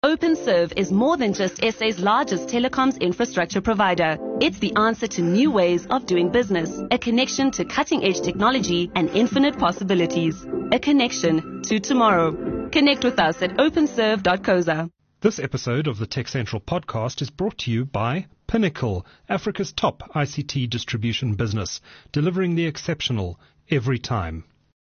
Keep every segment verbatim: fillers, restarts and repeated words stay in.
OpenServe is more than just S A's largest telecoms infrastructure provider. It's the answer to new ways of doing business, a connection to cutting-edge technology and infinite possibilities, a connection to tomorrow. Connect with us at openserve dot co za. This episode of the Tech Central podcast is brought to you by Pinnacle, Africa's top I C T distribution business, delivering the exceptional every time.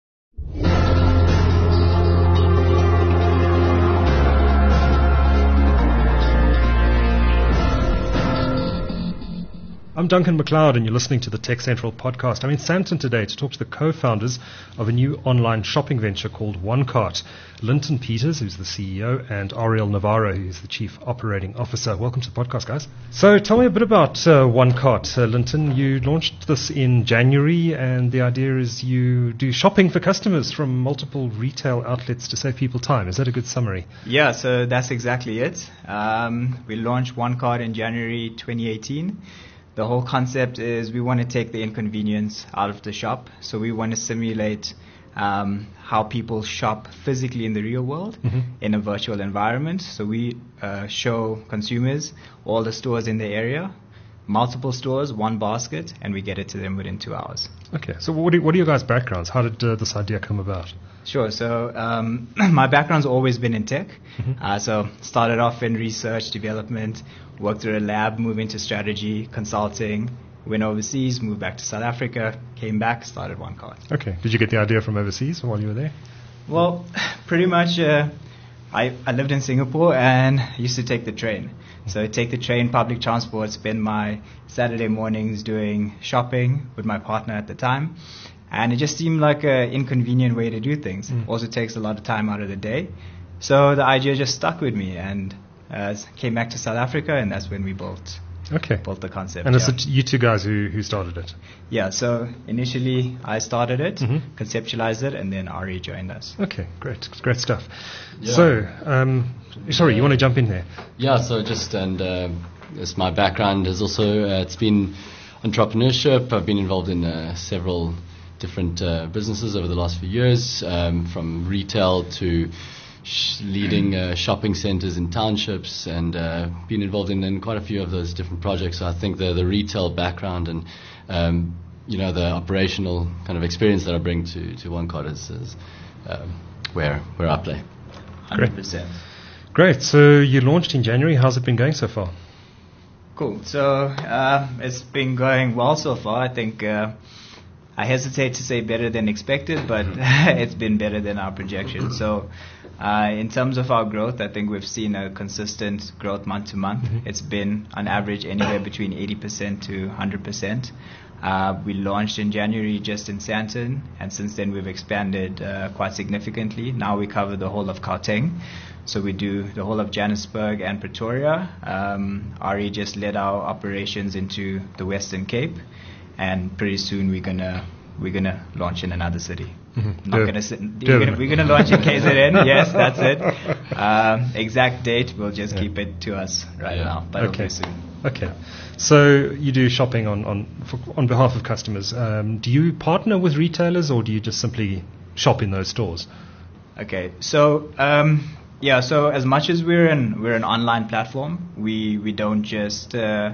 I'm Duncan McLeod, and you're listening to the Tech Central podcast. I'm in Sandton today to talk to the co-founders of a new online shopping venture called OneCart. Linton Peters, who's the C E O, and Ariel Navarro, who's the Chief Operating Officer. Welcome to the podcast, guys. So tell me a bit about uh, OneCart. Uh, Linton, you launched this in January, and the idea is you do shopping for customers from multiple retail outlets to save people time. Is that a good summary? Yeah, so that's exactly it. Um, we launched OneCart in January twenty eighteen. The whole concept is we want to take the inconvenience out of the shop. So we want to simulate um, how people shop physically in the real world mm-hmm. in a virtual environment. So we uh, show consumers all the stores in the area, multiple stores, one basket, and we get it to them within two hours. Okay. So what are, what are your guys' backgrounds? How did uh, this idea come about? Sure. So um, my background's always been in tech. Mm-hmm. Uh, so started off in research, development, worked through a lab, moved into strategy, consulting, went overseas, moved back to South Africa, came back, started OneCart. Okay. Did you get the idea from overseas while you were there? Well, pretty much uh, I, I lived in Singapore and used to take the train. So I'd take the train, public transport, spend my Saturday mornings doing shopping with my partner at the time. And it just seemed like an inconvenient way to do things. Mm. Also takes a lot of time out of the day. So the idea just stuck with me and uh, came back to South Africa, and that's when we built okay. built the concept. And yeah. it's you two guys who, who started it? Yeah, so initially I started it, mm-hmm. conceptualized it, and then Ari joined us. Okay, great. Great stuff. Yeah. So, um, sorry, uh, you want to jump in there? Yeah, so just, and uh, it's my background is also, uh, it's been entrepreneurship. I've been involved in uh, several different uh, businesses over the last few years, um, from retail to sh- leading uh, shopping centers in townships, and uh, been involved in, in quite a few of those different projects. So I think the, the retail background and um, you know the operational kind of experience that I bring to, to OneCart is, is um, where where I play. one hundred percent. Great. So you launched in January. How's it been going so far? Cool. So uh, it's been going well so far. I think uh, I hesitate to say better than expected, but it's been better than our projections. So uh, in terms of our growth, I think we've seen a consistent growth month to month. Mm-hmm. It's been on average anywhere between eighty percent to one hundred percent. Uh, we launched in January just in Sandton, and since then we've expanded uh, quite significantly. Now we cover the whole of Gauteng. So we do the whole of Johannesburg and Pretoria. Um, Ari just led our operations into the Western Cape. And pretty soon we're gonna we're gonna launch in another city. Mm-hmm. Not gonna sit, we're, gonna, we're gonna launch in K Z N. Yes, that's it. Um, exact date we'll just yeah. keep it to us right yeah. now, but okay. it'll be soon. Okay. So you do shopping on on for, on behalf of customers. Um, do you partner with retailers, or do you just simply shop in those stores? Okay. So um, yeah. So as much as we're an we're an online platform, we we don't just uh,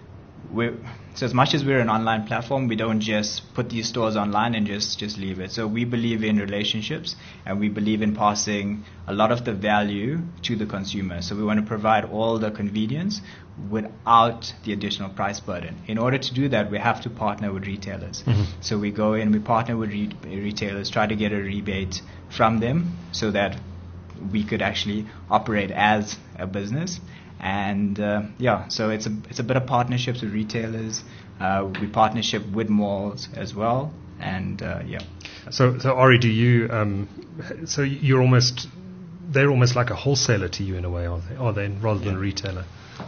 we. So as much as we're an online platform, we don't just put these stores online and just, just leave it. So we believe in relationships, and we believe in passing a lot of the value to the consumer. So we want to provide all the convenience without the additional price burden. In order to do that, we have to partner with retailers. Mm-hmm. So we go in, we partner with re- retailers, try to get a rebate from them so that we could actually operate as a business. And uh, yeah, so it's a it's a bit of partnerships with retailers. Uh, we partnership with malls as well, and uh, yeah. So so Ari, do you um, so you're almost they're almost like a wholesaler to you in a way, are they? Are they rather than yeah. a retailer?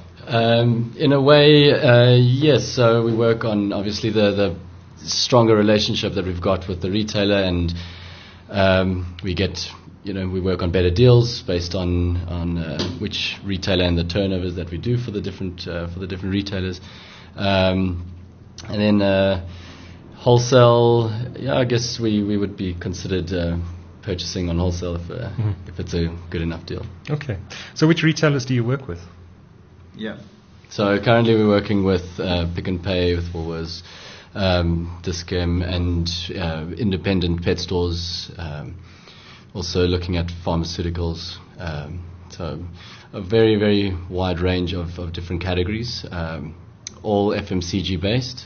Um, in a way, uh, yes. So we work on obviously the the stronger relationship that we've got with the retailer, and um, we get. You know, we work on better deals based on on uh, which retailer and the turnovers that we do for the different uh, for the different retailers, um, and then uh, wholesale. Yeah, I guess we, we would be considered uh, purchasing on wholesale if, uh, mm. if it's a good enough deal. Okay. So which retailers do you work with? Yeah. So currently we're working with uh, Pick n Pay, with Woolworths, um, Dis-Chem, and uh, independent pet stores. Um, also looking at pharmaceuticals. Um, so a very, very wide range of, of different categories, um, all F M C G based.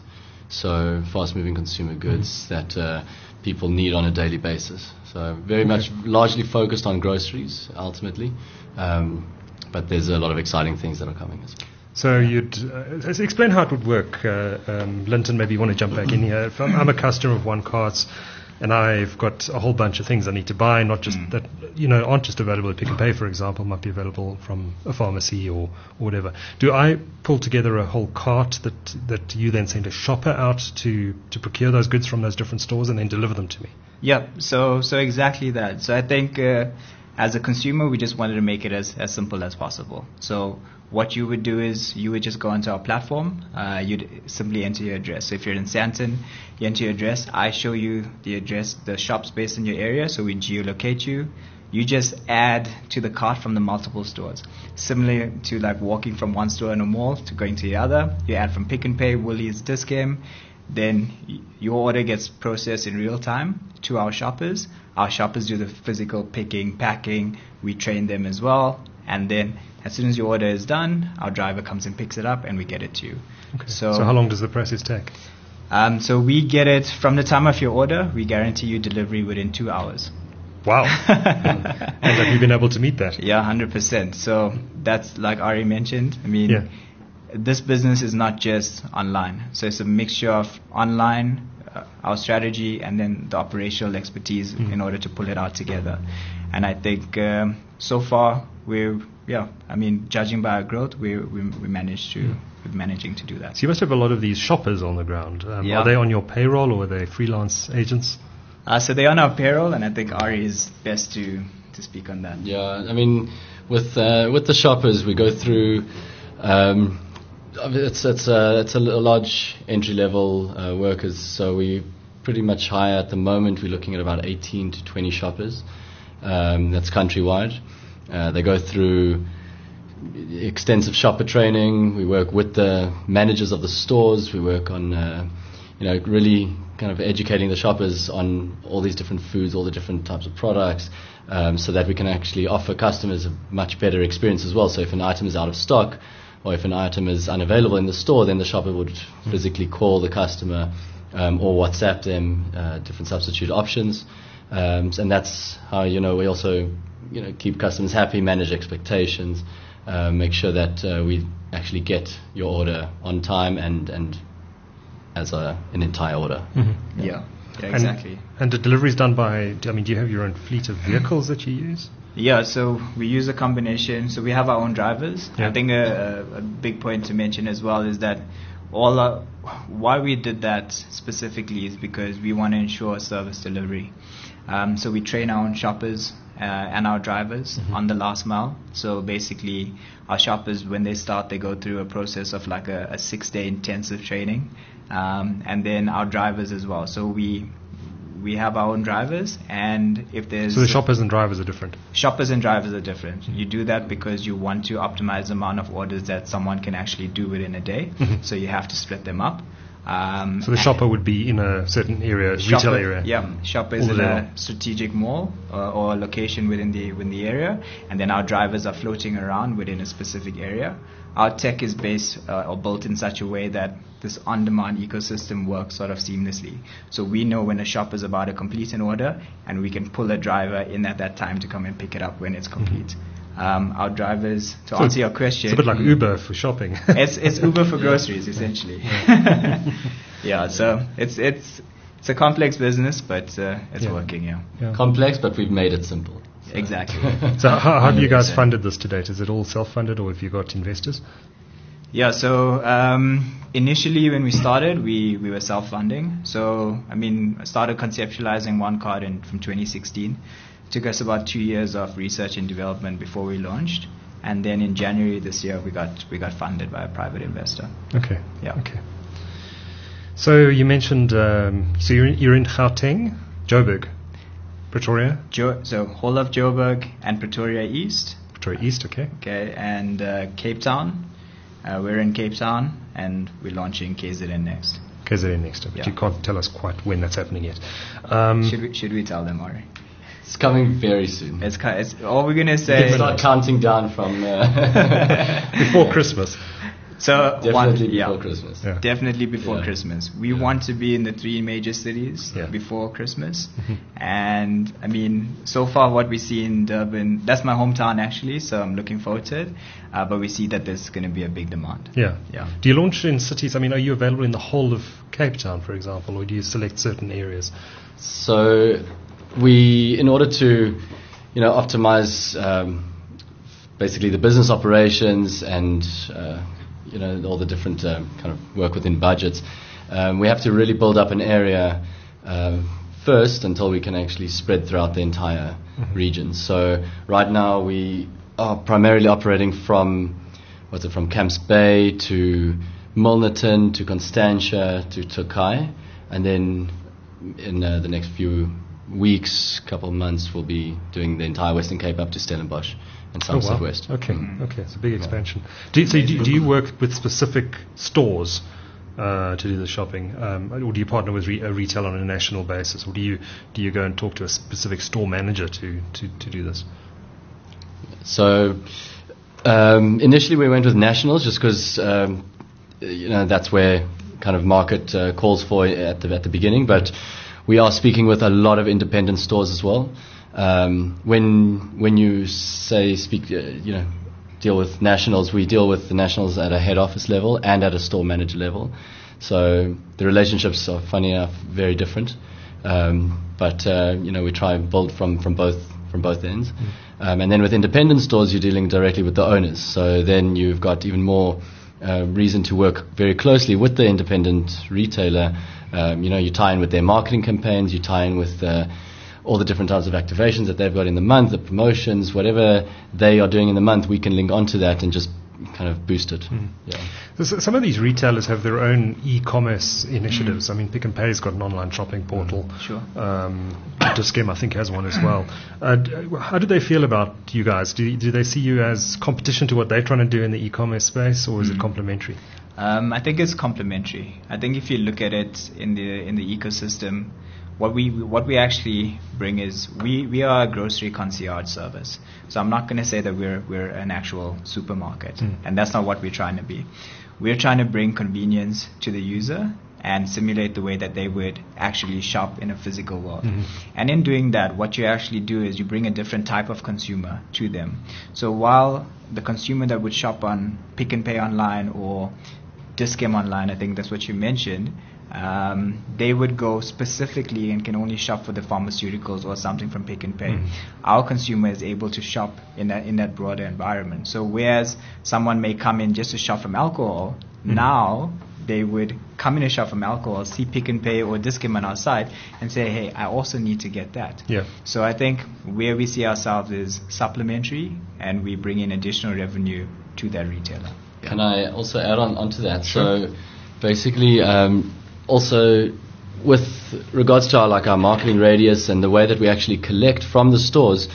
So fast-moving consumer goods mm-hmm. that uh, people need on a daily basis. So very okay. much largely focused on groceries ultimately, um, but there's a lot of exciting things that are coming as well. So you'd uh, explain how it would work, uh, um, Linton. Maybe you want to jump back in here. If I'm, I'm a customer of One Carts, and I've got a whole bunch of things I need to buy, not just mm. that, you know, aren't just available at Pick n Pay, for example, might be available from a pharmacy or, or whatever. Do I pull together a whole cart that that you then send a shopper out to, to procure those goods from those different stores and then deliver them to me? Yeah, so so exactly that. So I think uh, as a consumer, we just wanted to make it as, as simple as possible. So what you would do is you would just go onto our platform. Uh, you'd simply enter your address. So if you're in Sandton, you enter your address. I show you the address, the shops based in your area. So we geolocate you. You just add to the cart from the multiple stores. Similar to like walking from one store in a mall to going to the other. You add from Pick n Pay, Woolies, Dis-Chem. Then y- your order gets processed in real time to our shoppers. Our shoppers do the physical picking, packing. We train them as well. And then as soon as your order is done, our driver comes and picks it up and we get it to you. Okay. So, so how long does the process take? Um, so we get it from the time of your order. We guarantee you delivery within two hours. Wow. And have you been able to meet that? Yeah, one hundred percent. So that's like Ari mentioned. I mean, yeah. This business is not just online. So it's a mixture of online, uh, our strategy, and then the operational expertise mm. in order to pull it out together. And I think um, so far we're, yeah, I mean, judging by our growth, we we, we managed to, mm. we're managing to do that. So you must have a lot of these shoppers on the ground. Um, yeah. Are they on your payroll or are they freelance agents? Uh, so they're on our payroll, and I think Ari is best to, to speak on that. Yeah, I mean, with uh, with the shoppers, we go through. Um, it's it's a it's a large entry level uh, workers, so we pretty much hire at the moment. We're looking at about eighteen to twenty shoppers. Um, that's countrywide. Uh, they go through extensive shopper training. We work with the managers of the stores. We work on, uh, you know, really kind of educating the shoppers on all these different foods, all the different types of products, um, so that we can actually offer customers a much better experience as well. So if an item is out of stock or if an item is unavailable in the store, then the shopper would mm. physically call the customer um, or WhatsApp them uh, different substitute options. Um, and that's how, you know, we also, you know, keep customers happy, manage expectations, uh, make sure that uh, we actually get your order on time and, and as a, an entire order. Mm-hmm. Yeah. yeah, yeah, exactly. And, and the delivery is done by, I mean, do you have your own fleet of vehicles that you use? Yeah, so we use a combination. So we have our own drivers. Yeah. I think a, a big point to mention as well is that all our, why we did that specifically is because we want to ensure service delivery. Um, so we train our own shoppers uh, and our drivers mm-hmm. on the last mile. So basically, our shoppers, when they start, they go through a process of like a, a six-day intensive training, um, and then our drivers as well. So we we have our own drivers, and if there's so the shoppers and drivers are different. Shoppers and drivers are different. Mm-hmm. You do that because you want to optimize the amount of orders that someone can actually do within a day. Mm-hmm. So you have to split them up. Um, so the shopper would be in a certain area, shopper, retail area. Yeah, shopper is in a strategic mall uh, or a location within the within the area, and then our drivers are floating around within a specific area. Our tech is based uh, or built in such a way that this on-demand ecosystem works sort of seamlessly. So we know when a shopper is about to complete an order, and we can pull a driver in at that time to come and pick it up when it's complete. Mm-hmm. Um, our drivers, to so answer your question... It's a bit like Uber for shopping. it's it's Uber for groceries, essentially. Yeah, so it's it's it's a complex business, but uh, it's yeah. working, yeah. yeah. Complex, but we've made it simple. So. Exactly. So how, how have you guys funded this to date? Is it all self-funded, or have you got investors? Yeah, so um, initially when we started, we, we were self-funding. So, I mean, I started conceptualizing One Cart in from twenty sixteen. Took us about two years of research and development before we launched, and then in January this year we got we got funded by a private investor. Okay. Yeah. Okay. So you mentioned um, so you're in, you're in Gauteng, Joburg. Pretoria? Jo- so whole of Joburg and Pretoria East. Pretoria East, okay. Okay, and uh, Cape Town. Uh, we're in Cape Town, and we're launching K Z N next. K Z N next, but Yeah. you can't tell us quite when that's happening yet. Um, Should we should we tell them, Ari? It's coming very soon. It's, ki- it's all we're gonna You say. can start counting down from uh, before Christmas. So definitely one, before yeah, Christmas. Yeah. definitely before Yeah. Christmas. We Yeah. want to be in the three major cities Yeah. before Christmas. And I mean, so far what we see in Durban, that's my hometown actually, so I'm looking forward to it. Uh, but we see that there's going to be a big demand. Yeah. Yeah. Do you launch in cities? I mean, are you available in the whole of Cape Town, for example, or do you select certain areas? So we, in order to, you know, optimize um, basically the business operations and uh, you know all the different um, kind of work within budgets, um, we have to really build up an area uh, first until we can actually spread throughout the entire region. So right now we are primarily operating from what's it from Camps Bay to Milnerton to Constantia to Tokai, and then in uh, the next few weeks, couple of months, we'll be doing the entire Western Cape up to Stellenbosch and some Oh, wow. West. Okay, okay, it's a big expansion. Do you, so do, do you work with specific stores uh, to do the shopping, um, or do you partner with re- a retail on a national basis, or do you do you go and talk to a specific store manager to, to, to do this? So um, initially we went with nationals just because um, you know that's where kind of market uh, calls for at the at the beginning, but we are speaking with a lot of independent stores as well. Um, when when you say speak, uh, you know, deal with nationals, we deal with the nationals at a head office level and at a store manager level. So the relationships are, funny enough, very different. Um, but uh, you know, we try and build from, from both from both ends. Mm. Um, and then with independent stores, you're dealing directly with the owners. So then you've got even more uh, reason to work very closely with the independent retailer. Um, you know, you tie in with their marketing campaigns, you tie in with uh, all the different types of activations that they've got in the month, the promotions, whatever they are doing in the month, we can link onto that and just kind of boost it. Mm. Yeah. So some of these retailers have their own e-commerce initiatives. Mm. I mean, Pick n Pay's got an online shopping portal. Mm. Sure. Um, Dis-Chem, I think, has one as well. Uh, d- how do they feel about you guys? Do, do they see you as competition to what they're trying to do in the e-commerce space, or is mm. it complementary? Um, I think it's complementary. I think if you look at it in the in the ecosystem, what we what we actually bring is we, we are a grocery concierge service. So I'm not going to say that we're we're an actual supermarket, mm. and that's not what we're trying to be. We're trying to bring convenience to the user and simulate the way that they would actually shop in a physical world. Mm-hmm. And in doing that, what you actually do is you bring a different type of consumer to them. So while the consumer that would shop on Pick n Pay online or Dis-Chem online, I think that's what you mentioned, um, they would go specifically and can only shop for the pharmaceuticals or something from Pick n Pay. Mm. Our consumer is able to shop in that in that broader environment. So whereas someone may come in just to shop from alcohol, mm. now they would come in and shop from alcohol, see Pick n Pay or Dis-Chem on our site, and say, hey, I also need to get that. Yeah. So I think where we see ourselves is supplementary, and we bring in additional revenue to that retailer. Can I also add on onto that? Sure. So basically, um, also with regards to our like our marketing radius and the way that we actually collect from the stores,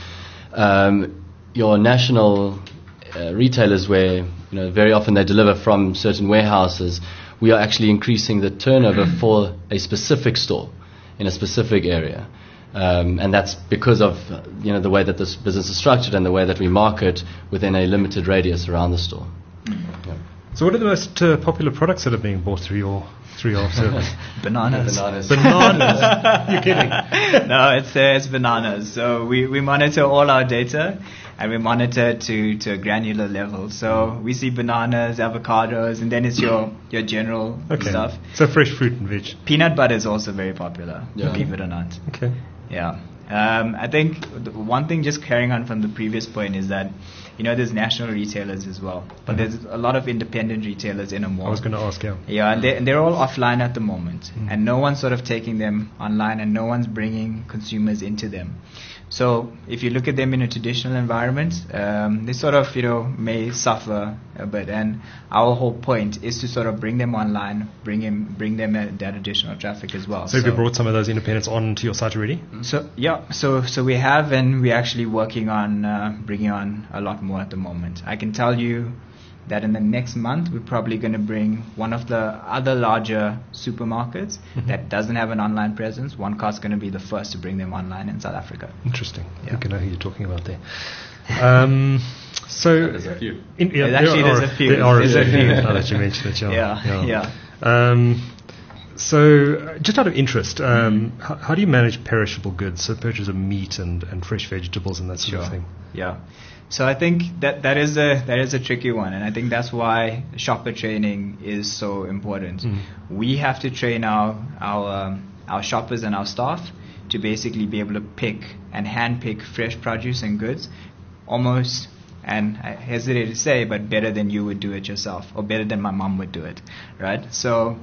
um, your national uh, retailers, where you know very often they deliver from certain warehouses, we are actually increasing the turnover for a specific store in a specific area. Um, and that's because of uh, you know the way that this business is structured and the way that we market within a limited radius around the store. Yeah. So what are the most uh, popular products that are being bought through your through your service? Bananas. Bananas. Bananas. You're kidding. No, it's uh, it's bananas. So we, we monitor all our data, and we monitor to, to a granular level. So we see bananas, avocados, and then it's your your general okay. stuff. So fresh fruit and veg. Peanut butter is also very popular, yeah. believe it or not. Okay. Yeah. Um, I think the one thing, just carrying on from the previous point, is that you know, there's national retailers as well, but Mm-hmm. there's a lot of independent retailers in a mall. I was going to ask, yeah. Yeah, and, they, and they're all offline at the moment, Mm. and no one's sort of taking them online, and no one's bringing consumers into them. So if you look at them in a traditional environment, um, they sort of, you know, may suffer a bit. And our whole point is to sort of bring them online, bring him, bring them uh, that additional traffic as well. So, have you brought some of those independents onto your site already? So yeah, so so we have, and we're actually working on uh, bringing on a lot more at the moment. I can tell you that in the next month we're probably going to bring one of the other larger supermarkets Mhm. that doesn't have an online presence. OneCart's going to be the first to bring them online in South Africa. Interesting. I Yeah. think I know who you're talking about there. Um, so, There's a few. in, yeah, There's actually- there there's are, a few. There are There's a few. Now that you mention it, yeah. Yeah, yeah. Um, so, uh, just out of interest, um, how, how do you manage perishable goods? So, purchase of meat and, and fresh vegetables and that sort of Sure. thing. Yeah. So I think that that is a that is a tricky one, and I think that's why shopper training is so important. Mm. We have to train our our um, our shoppers and our staff to basically be able to pick and hand pick fresh produce and goods, almost. And I hesitate to say, but better than you would do it yourself, or better than my mom would do it, right? So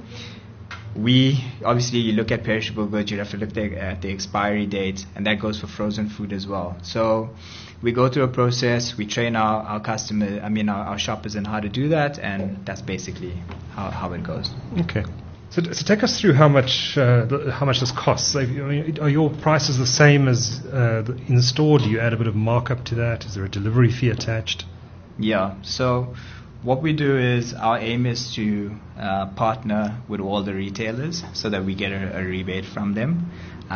we obviously, you look at perishable goods, you have to look the, at the expiry date, and that goes for frozen food as well. So we go through a process, we train our, our customer, I mean our, our shoppers in how to do that, and that's basically how, how it goes. Okay. So, so take us through how much uh, the, how much this costs. So, I mean, are your prices the same as uh, the in store? Do you add a bit of markup to that? Is there a delivery fee attached? Yeah, so what we do is our aim is to uh, partner with all the retailers so that we get a, a rebate from them.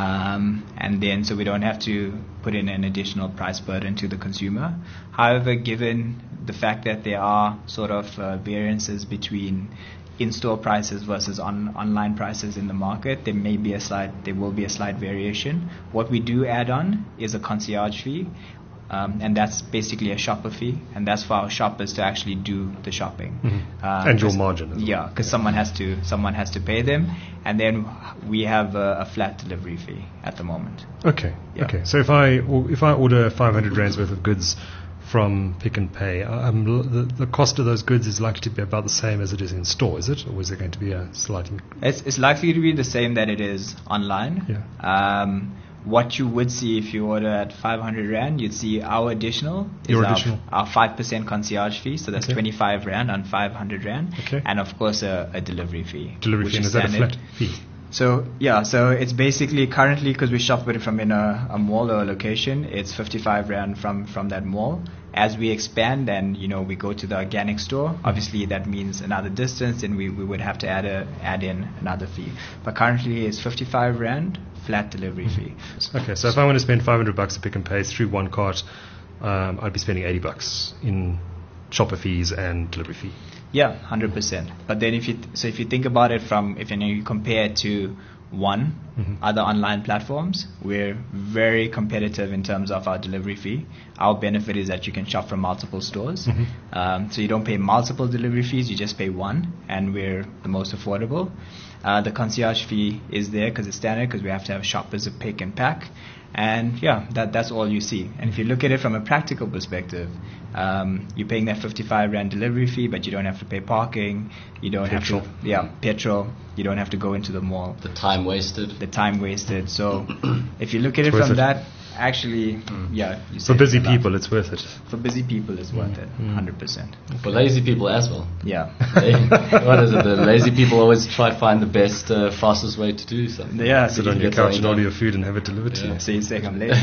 Um, and then so we don't have to put in an additional price burden to the consumer. However, given the fact that there are sort of uh, variances between in-store prices versus on online prices in the market, there may be a slight, there will be a slight variation. What we do add on is a concierge fee, um, and that's basically a shopper fee, and that's for our shoppers to actually do the shopping. Mm-hmm. Uh, And your 'cause- margin as well. Yeah, because someone has to someone has to pay them, and then we have a, a flat delivery fee at the moment. Okay. Yeah. Okay. So if I or if I order five hundred rands worth of goods from Pick and Pay, um, l- the, the cost of those goods is likely to be about the same as it is in store, is it? Or is there going to be a slight? In- It's, it's likely to be the same that it is online. Yeah. Um, what you would see if you order at five hundred rand, you'd see our additional is Your our, additional. our five percent concierge fee, so that's Okay. twenty-five rand on five hundred rand, Okay. and of course a, a delivery fee. Delivery which fee, and is that a standard. flat fee? So yeah, so it's basically currently, because we shop with it from in a, a mall or a location, it's fifty-five rand from from that mall. As we expand and you know we go to the organic store, obviously that means another distance, and we, we would have to add a add in another fee. But currently it's fifty-five rand flat delivery fee. Okay. So if I want to spend five hundred bucks at Pick and Pay through one cart, um, I'd be spending eighty bucks in shopper fees and delivery fee. Yeah, one hundred percent. But then if you th- so if you think about it from if you, know, you compare it to one Mhm. other online platforms, we're very competitive in terms of our delivery fee. Our benefit is that you can shop from multiple stores, Mhm. um, so you don't pay multiple delivery fees, you just pay one, and we're the most affordable. Uh, the concierge fee is there because it's standard, because we have to have shoppers to pick and pack. And yeah, that that's all you see. And if you look at it from a practical perspective, um, you're paying that fifty-five rand delivery fee, but you don't have to pay parking. You don't Petrol. have to, yeah, petrol. You don't have to go into the mall. The time wasted. The time wasted. So if you look at it It's worth from it. that, actually, yeah, you For save busy a lot. people, it's worth it. For busy people, it's worth it, Mm. one hundred percent. For lazy people as well. Yeah. They, what is it? The lazy people always try to find the best, uh, fastest way to do something. Yeah, Sit so on you your get couch something and order done. your food and have it delivered to Yeah. you. So you say I'm lazy.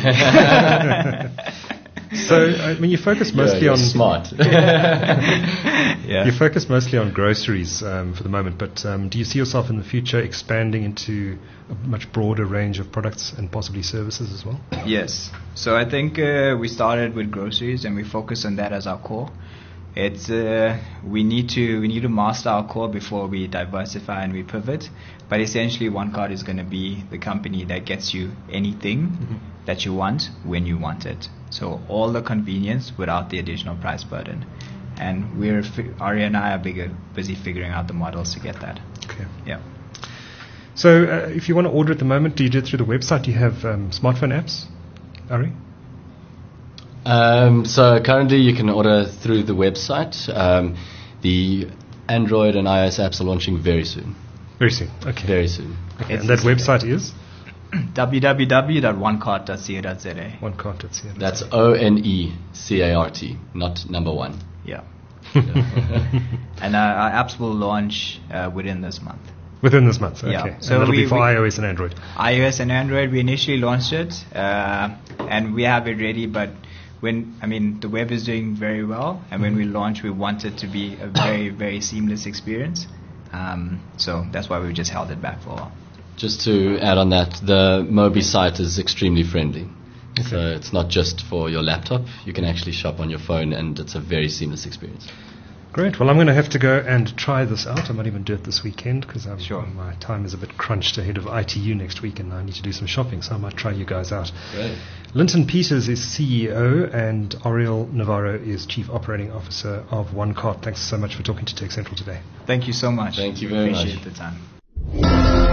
So, I mean, you focus Yeah, mostly you're on smart. Yeah. You focus mostly on groceries um, for the moment, but um, do you see yourself in the future expanding into a much broader range of products and possibly services as well? Yes. So I think uh, we started with groceries and we focus on that as our core. It's uh, we need to we need to master our core before we diversify and we pivot. But essentially, OneCart is going to be the company that gets you anything Mm-hmm. that you want when you want it. So all the convenience without the additional price burden. And we're fi- Ari and I are bigger, busy figuring out the models to get that. Okay. Yeah. So, uh, if you want to order at the moment, do you do it through the website? Do you have um, smartphone apps, Ari? Um, so currently you can order through the website. Um, the Android and iOS apps are launching very soon. Very soon. Okay. Very soon. Okay. And that website is? w w w dot one cart dot co dot z a. one cart dot co dot z a. That's O N E C A R T, not number one. Yeah. And uh, our apps will launch uh, within this month. Within this month, okay. Yeah. So So and that'll we- be for we- iOS and Android. iOS and Android, we initially launched it, uh, and we have it ready. But when I mean, the web is doing very well, and when we launch, we want it to be a very, very seamless experience. Um, so that's why we just held it back for a while. Just to add on that, the Mobi site is extremely friendly. Okay. So it's not just for your laptop. You can actually shop on your phone, and it's a very seamless experience. Great. Well, I'm going to have to go and try this out. I might even do it this weekend because Sure. my time is a bit crunched ahead of I T U next week and I need to do some shopping, so I might try you guys out. Great. Linton Peters is C E O and Ariel Navarro is Chief Operating Officer of OneCart. Thanks so much for talking to Tech Central today. Thank you so much. Thank you very much. Appreciate the time.